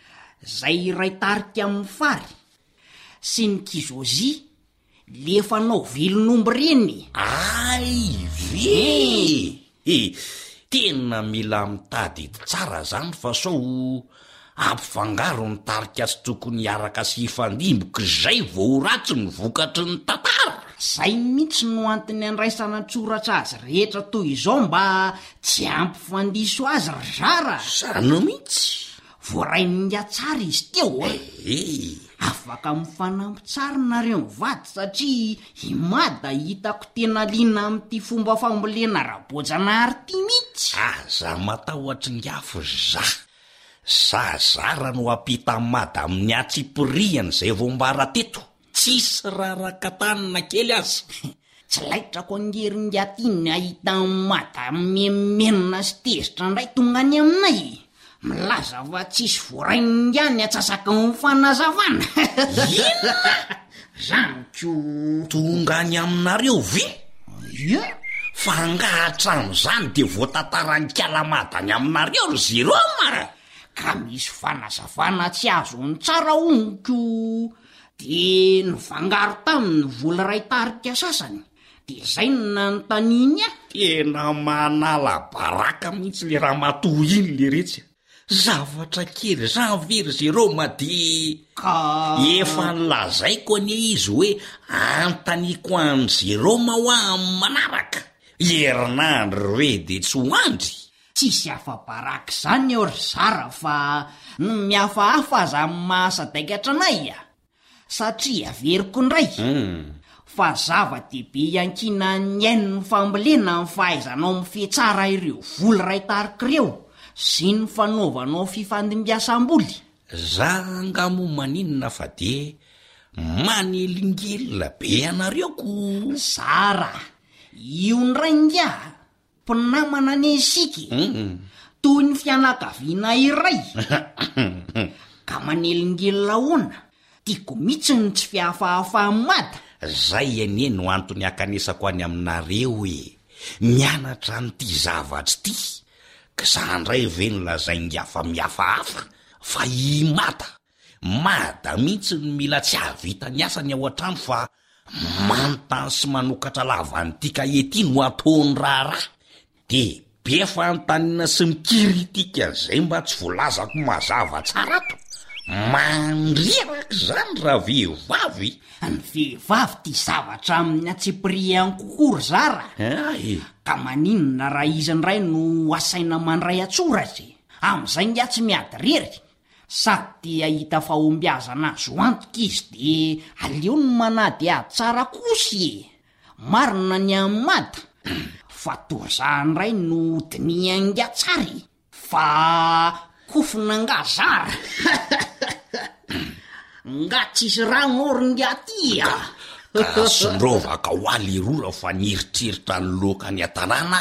Zay iray tarika amin'ny fary sy ny kizôzy le fanao vilonomby reny. Ay ve e, tena mila mitady tsara zany fa sao ampifangaro ny tarika sy tokony hiaraka sy hifandimboka zay vao ratsy ny vokatry ny tantara. Zay mihitsy no antony andraisana tsoratra azy rehetra toy izao mba tsy ampifandiso azy ry zara. Zany mihitsy voarainy atsara izy teo. e afaka mifanampy tsara nareo mivady satria imada hitako tena liana amin'ity fomba fambolena raboajana ary ty mihitsy. aza matahoatry ny afo za sa zara no apita mada amin'ny atsipiriany zay vombara teto tsisy raraka tanina kely azy. Tsy laitrako angeringatiny ahita mada memenina sy tezitra ndray tonga any aminay. Milaza fa tsisy voarainy ihany atsasaka ny fanazavana. Ina zany ko tonga any aminareo ve? Ia. Fa angahatram'izany de voatantarany kalamada any aminareo ry Jeroma. Ka misy fanazavana tsy azo ny tsara onko de nifangaro taminy vola ray tarika sasany. De zay nanontaniany a. Tena manala baraka mihitsy le raha matoh iny le retsy. Zavatra kely zany very Jeroma de ka efa nlazaiko anie izy hoe antaniko any Jeroma ho amin'ny manaraka. Herinandro hoe de tsy hoandry. Tsisy afa-baraka zany eo ry zara fa mihafahafa aza amin'ny mahasadaikatra anay a. Satria veriko ndray mm. fa zava-dehibe iankina ny ainy ny fambolena ny fahaizanao mifetsara ireo vola ray tarika ireo sy ny fanaovanao fifandimbiasam-boly. Za ngamo maninona fa de manelingelina be anareo ko. Zara io ndray nga mpinamana ny siky mm. toy ny fianakaviana iray ka manelingelina hoana tiako mihitsy ny tsy fihafahafa mada. Zay anie no antony akanesako any aminareo hoe mianatra n'ity zavatry ty ka zandray ve nolazaingy hafa mihafahafa fa i mada mada mihitsy ny mila tsy havita ny asany ao an-trano fa manontany sy manokatra lavan'ity kahety no ataony raharaha de be fanontaniana sy mikiritika zay mba tsy voalazako mazava tsara to. Mandreraka zany raha vehivavy. Ny vehivavy ty zavatra amin'ny atsipiriany kokory zara. Ay. Ka maninona raha izy ndray no asaina mandray atsoratry am'izay nga tsy miady rery sady ahita fahombiazana azo antoka izy de aleo ny manady ady tsara kosy. Marina ny amin'ny mata fa torzany ray no dinianga tsary fa kofina nga zara. Nga tsisy rano oringa tia ka sondrovaka ho aly rora fa nieritreritra ny loka ny atanàna.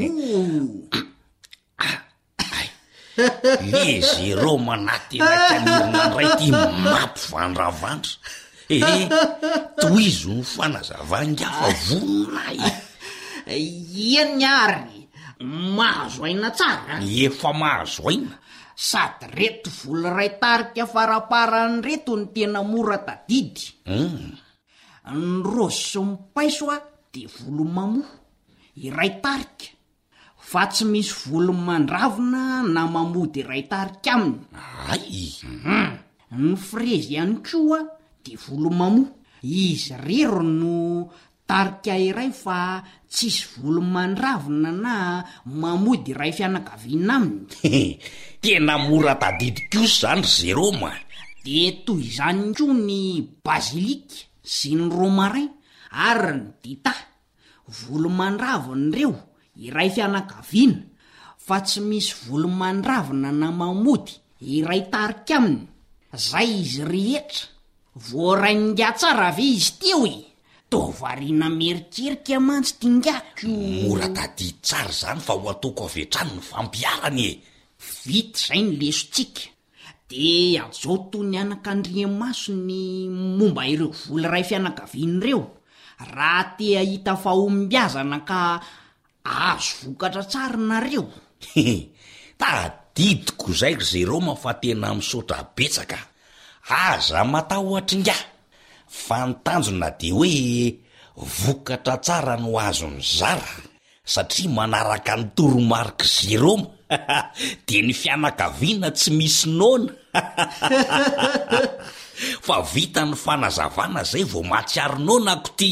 Le Jeroma natena kanirina ndray ty mampivandravandra. Eh, toizo ny fanazavanga fa vononay. Iany ary mahazo aina tsara. Efa mahazo aina. Sady reto vola ray tarika faraparany reto ny tena mora tadidy. Mm. Ny rosy sy ny paiso a de volo mamoa. iray tarika fa tsy misy volo mandravina na mamody iray tarika aminy. ay ny frezy ihany koa de volo mamo izy rero no tarika iray fa tsisy volo mandravina na mamody iray fianakaviana aminy. tena mora tadidiko zany Jeroma. de toy izany ko ny bazilika sy ny romarin ary ny dita volo mandravina reo iray fianakaviana fa tsy misy volo mandravina na mamody iray tarika aminy. zay izy rehetra voarainga tsara ve izy teo i tovarina meritrerika mantsy tingako. mora tadidy tsara zany fa ho ataoko avetrany ny fampiarany e. vita zay ny lesontsika de azao toy ny anak'Andriamaso ny momba ireo volo iray fianakaviana reo raha te hita fahombiazana ka azo vokatra tsara nareo. tadidiko zay Jeroma fa tena misaotra betsaka. aza matahotra nga fantanjona de hoe vokatra tsara no azony zara satria manaraka ny toromarika Jeroma de ny fianakaviana tsy misy nona. fa vita ny fanazavana zay vao matsiaro nonako ty.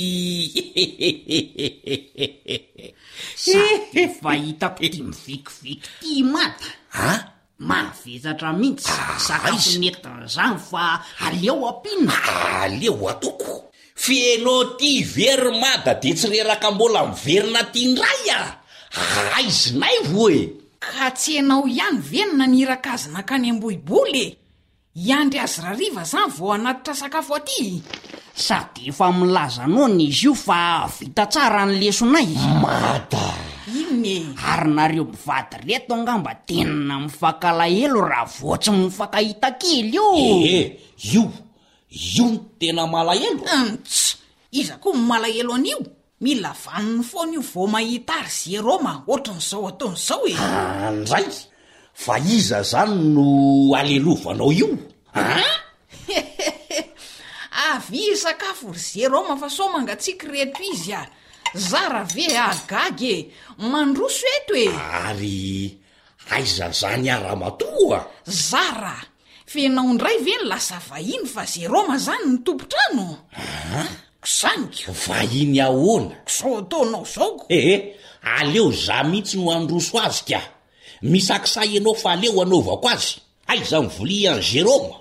sady fa hitako ty mivikiviky ty mata ha mahavizatra mihitsy sakafo netiny zany fa aleo ampina. aleo atoko fieno ty very mada de tsy reraka mbola miverina tyndray a. aizinay voe ka tsy enao ihany venina niraka azy nakany amboiboly iandry azy rariva zany vao anatitra sakafo aty. sady efa milaza nony izy io fa vita tsara ny lesonay. mada ine ary nareo mivady reto angamba tena mifakalaelo raha voatsy mifakahita kely io. e io io ny tena malahelo. ts iza koa malahelo an'io mila vaniny foana io vao mahita ary Jeroma ohatran'izao ataon'izao e. andray fa iza zany no alelovanao io a avy sakafo ry Jeroma fa so mangatsiaka reto izy a zara ve agagy e mandroso eto e. ary aiza zany ara-matoa zara fenao ndray ve ny lasa vahiny fa Jeroma zany ny tompotrano. saniko vahiny ahoana so ataonao zaoko. ehe aleo za mihitsy no androso azy ka misakisay ianao fa aleo anaovako azy. aiza mivolia any Jeroma.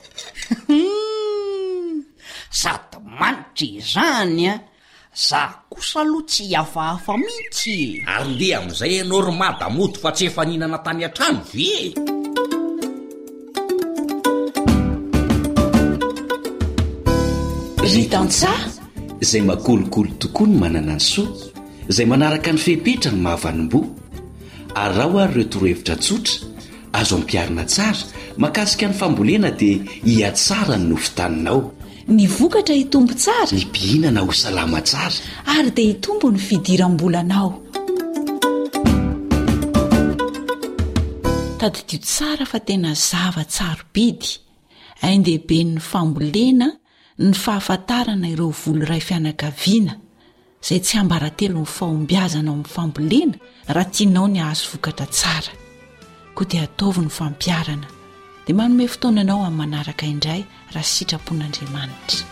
sady manitra izany a za kosa aloha tsy hafahafa mihitsy. andeha am'izay ianao ry mada moto fa tsy efa ninana tany an-trano ve. ritantsa zay makolokolo tokoa ny manana ny soa zay manaraka ny fepetra ny mahavanimbo ary raha ho ary ireo torohevitra tsotra azo ampiarina tsara makasika ny fambolena dia hiatsara ny nofotaninao. ny vokatra hitombo tsara hibihinana ho salama tsara ary dia hitombo ny fidiram-bolanao. tadidio tsara fa tena zava-tsarobidy aindehibe ny fambolena ny fahafantarana ireo volo iray fianakaviana izay tsy ambaratelo ny fahombiazana amin'ny fambolena raha tianao ny azo vokatra tsara koa dia ataovy ny fampiarana dia manome fotoananao amin'ny manaraka indray raha sitrapon'Andriamanitra.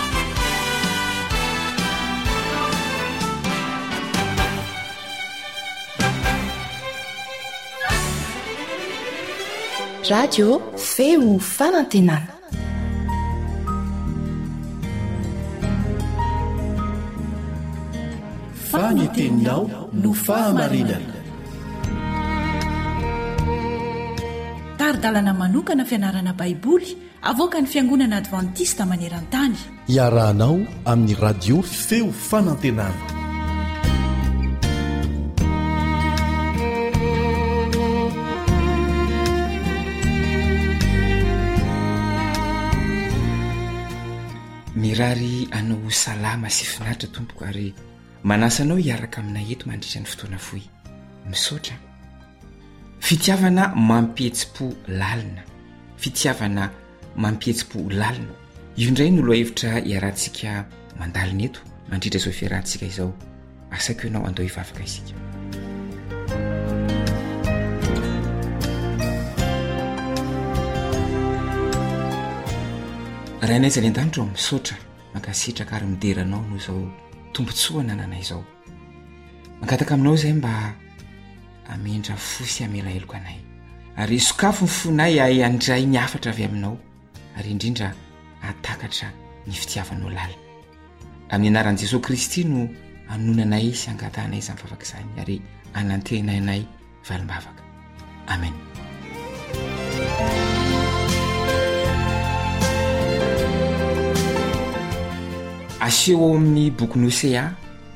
radio feo fanantenana. faniteninao no fahamarinana. taridalana manokana fianarana baiboly avoaka ny fiangonana advantista maneran-tany. iarahanao amin'ny radio feo fanantenana. mirary anao salama sy finaritra tompoko ary manasanao hiaraka aminay eto mandritra ny fotoana foy misaotra. fitiavana mampihetsi-po lalina fitiavana mampihetsi-po lalina io indray no loha hevitra hiarantsika mandalina eto mandritra izao fiarantsika izao asaiko ianao andao hivavaka isika. raha inaiza ny an-danitra ao misaotra mankasitraka ary mideranao no izao tombotsoana nanay izao. Mankataka aminao izay mba amendra fosy amela heloko anay ary sokafo ny fonay ay andray ny afatra avy aminao ary indrindra atakatra ny fitiavanao lalina. Amin'ny anaran'i Jesosy Kristy no anonanay sy angatanay izany vavaka izany ary anantenay anay valim-bavaka. Amen. Aseho ao amin'ny boky Hosea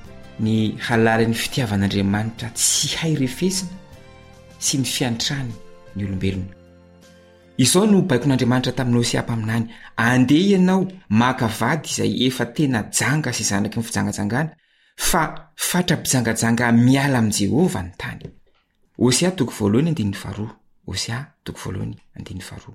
ny halalan'ny fitiavan'Andriamanitra tsy hay refesina sy ny fiantrany ny olombelona. Izao no baikon'Andriamanitra tamin'ny Hosea mpaminany, andeha ianao maka vady izay efa tena janga sy zanaky ny fijangajangana, fa fatra-pijangajanga miala amin'i Jehova ny tany. Hosea toko voalohany andininy faharoa. Hosea toko voalohany andininy faharoa.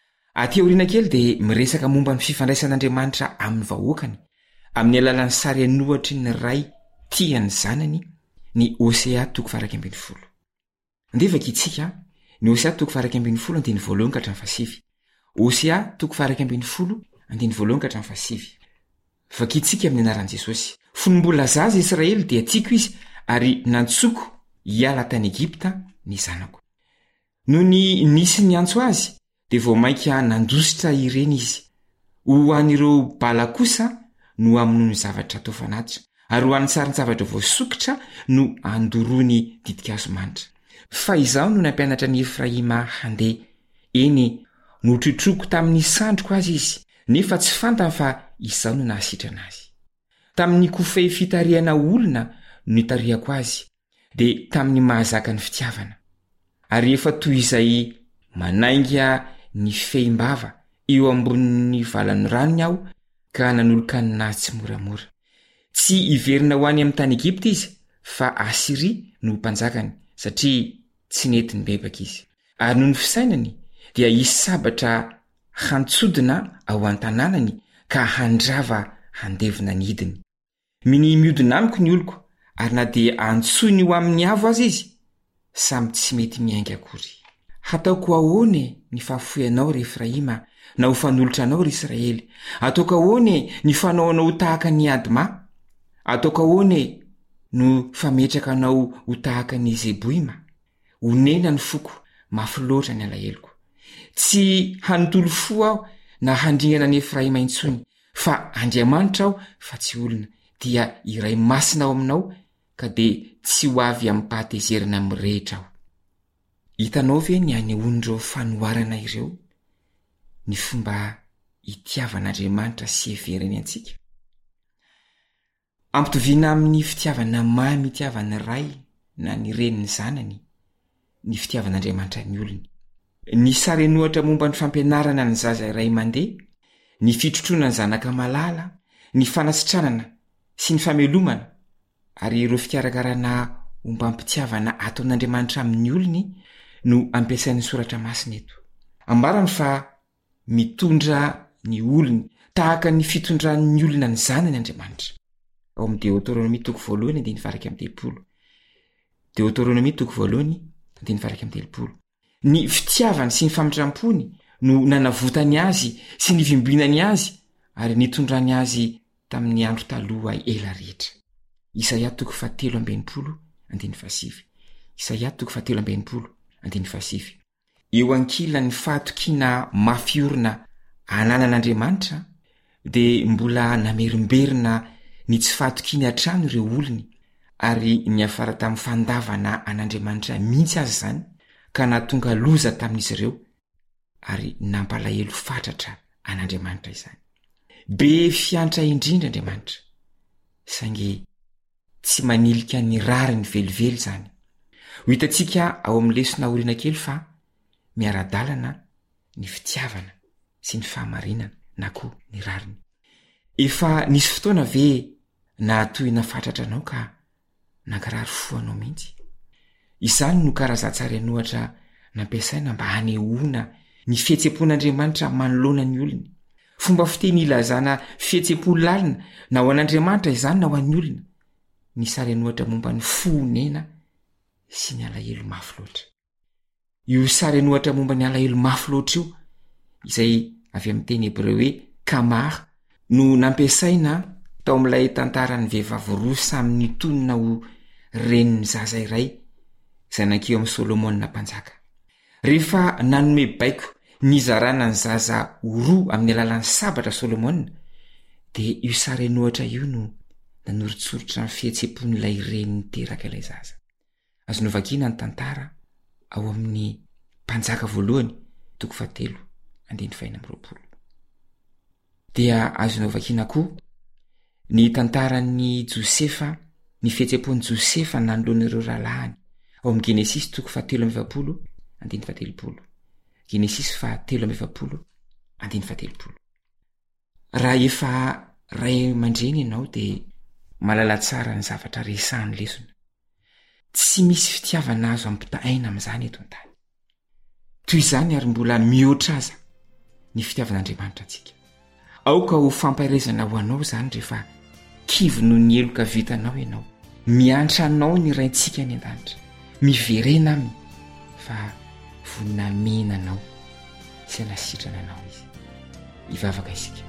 Aty aoriana kely dia miresaka momba ny fifandraisan'Andriamanitra amin'ny vahoakany amin'ny alalan'ny sary anohatry ny ray tiany zanany, ny Hosea toko faha iraika ambin'ny folo. Andevaka itsika ny Hosea toko faha iraika ambin'ny folo andininy voalohany ka hatramin'ny fahasivy. Hosea toko faha iraika ambin'ny folo andininy voalohany ka hatramin'ny fahasivy. Vakitsika amin'ny anaran'i Jesosy. Fony mbola zaza Israely dia tiako izy ary nantsoko hiala tany Egipta ny zanako. Noho ny nisy ny antso azy dia vao mainka nandositra ireny izy. Ho an'ireo bala kosa no amono ny zavatra tao fanatitra ary ho an'ny sary ny zavatra voasokitra no andorony didikazo manitra. Fa izao no nampianatra ny Efraima handeha, eny notrotroko tamin'ny sandroko azy izy, nefa tsy fantany fa izao no nahasitrana azy. Tamin'ny kofehy fitariana olona no itarihako azy, dia tamin'ny mahazaka ny fitiavana. Ary efa toy izay manainga ny fehimbava eo ambonin'ny valan'ny ranony aho, ka nanoloka ninazy tsy moramora. Tsy iverina ho any amin'ny tany Egipta izy, fa Asiria no mpanjakany, satria tsy nety ny bebaka izy. Ary noho ny fisainany dia hisy sabatra hantsodina ao an-tanànany ka handrava handevina ny hidiny. Miny miodina amiko ny oloko, ary na dia antsony ho amin'ny avo azy izy, samy tsy mety miainga akory. Hataoko ahoany ny fahafoyanao ry Efraima, na ho fanolotra anao ry Israely? Ataoko ahoany ny fanaonao tahaka ny Adma? Ataoko ahoany no fametraka anao ho tahaka ny Zeboima? Honena ny foko, mafy loatra ny alahelo. Tsy hanontolo fo aho na handringana ny Efraima intsony, fa Andriamanitra aho fa tsy olona, dia iray masina ao aminao ka dia tsy ho avy amin'ny pahatezerana amin'ny rehetra aho. Hitanao ve ny anehoan'ireo fanoharana ireo ny fomba hitiavan'Andriamanitra sy heveriny antsika? Ampitoviana amin'ny fitiavana mamy hitiavana ray na ny reniny zanany, ny fitiavan'Andriamanitra ny olony. Ny sary anohatra momba ny fampianarana ny zaza iray mandeha, ny fitrotrona ny zanaka malala, ny fanasitranana sy ny famelomana, ary ireo fikarakarana omba mpitiavana ataon'Andriamanitra amin'ny olony no ampiasain'ny soratra masina eto. Ambarany fa mitondra ny olony tahaka ny fitondran'ny olona ny zanany Andriamanitra. Ao amin'ny Deutéronomie toko voalohany andininy faha iraika amby telopolo. Deutéronomie toko voalohany andininy faha iraika amby telopolo. Ny fitiavany sy ny famitram-pony no nanavotany azy sy ny vimbinany azy ary nitondrany azy tamin'ny andro taloha ela rehetra. Isaia toko fahatelo amby enimpolo andininy fahasivy. Isaia toko fahatelo amby enimpolo andininy fahasivy. Eo ankilany fahatokiana mafiorina ananan'Andriamanitra dia mbola namerimberina ny tsy fahatokiany hatrano ireo olony ary niafara tamin'ny fandavana an'Andriamanitra mihitsy azy zany, ka nahatonga loza tamin'izy ireo ary nampalahelo fatratra an'Andriamanitra izany. Be fiantra indrindra Andriamanitra, saingy tsy manilika ny rary ny velively zany. Ho hitantsika ao amin'ny lesona oriana kely fa miara-dalana ny fitiavana sy ny fahamarinana na koa ny rariny. Efa nisy fotoana ve nahatohina fatratra anao ka nankarary fo anao mihitsy? Izany no karazan-tsary anohatra nampiasaina mba hanehoana ny fihetsepon'Andriamanitra manoloana ny olony. Fomba fiteny ilazana fihetsepo lalina na ho an'Andriamanitra izany na ho an'ny olona. ny sary anohatra momba ny fonena sy ny alahelo mafy loatra. Io sary anohatra momba ny alahelo mafy loatra io izay avy amin'ny teny hebreo hoe kamar no nampiasaina tao amin'ilay tantarany vehivavy roa samy nitonona ho reniny zaza iray izay nankeo amin'ny Solomona mpanjaka. Rehefa nanome baiko nizarana ny zaza roa amin'ny alalan'ny sabatra Solomona dia io sary anohatra io no nanoritsoritra ny fihetseham-pon'ilay reniny teraka ilay zaza. Azo novakiana ny tantara ao amin'ny mpanjaka voalohany toko fahatelo andiny faina amby roapolo. Dia azo novakiana koa ny tantaran'ny Josefa, ny fihetseham-pon'i Josefa nanoloan'ireo rahalahiny ao amin'ny Genesis toko fahatelo amby efapolo andiny fahatelopolo. Genesis fahatelo amby efapolo andiny fahatelopolo. Raha efa ray aman-dreny ianao dia malala tsara ny zavatra resahan'ny lesona. Tsy misy fitiavana azo ampitahaina amin'izany eto an-tany. Toy izany ary mbola mihoatra aza ny fitiavan'Andriamanitra antsika. Aoka ho fampairezana ho anao izany rehefa kivy no ny eloka vitanao ianao. Miantra anao ny raintsika any an-danitra. Miverena aminy fa vonamena anao sy anasitrana anao izy. Hivavaka isika.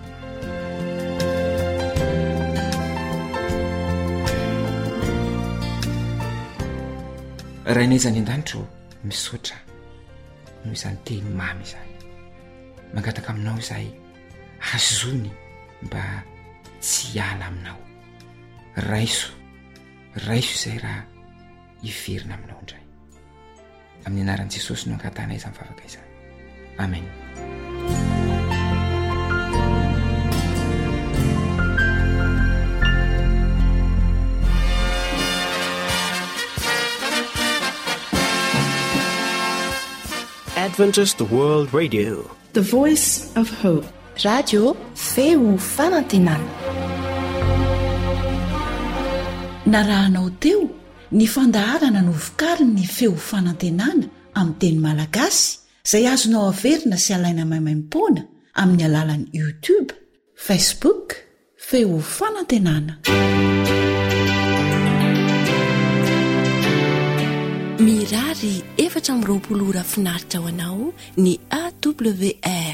Rainezany an-danitra misaotra noho izany teny mamy izany. Mangataka aminao izahay azony mba tsy ala aminao. Raiso, raiso izay raha hiverina aminao indray. Amin'ny anaran'i Jesosy no angatana izany vavaka izany. Amen. Adventist World Radio, the voice of hope. Radio feo fanantenana. Narahanao teo ny fandaharana no vokariny ny feo fanantenana amin'ny teny malagasy izay azonao averina sy alaina maimaim-poana amin'ny alalan'ny YouTube, Facebook, feo fanantenana. Mirary efatra amby roapolo ora finaritra ho anao ny A W R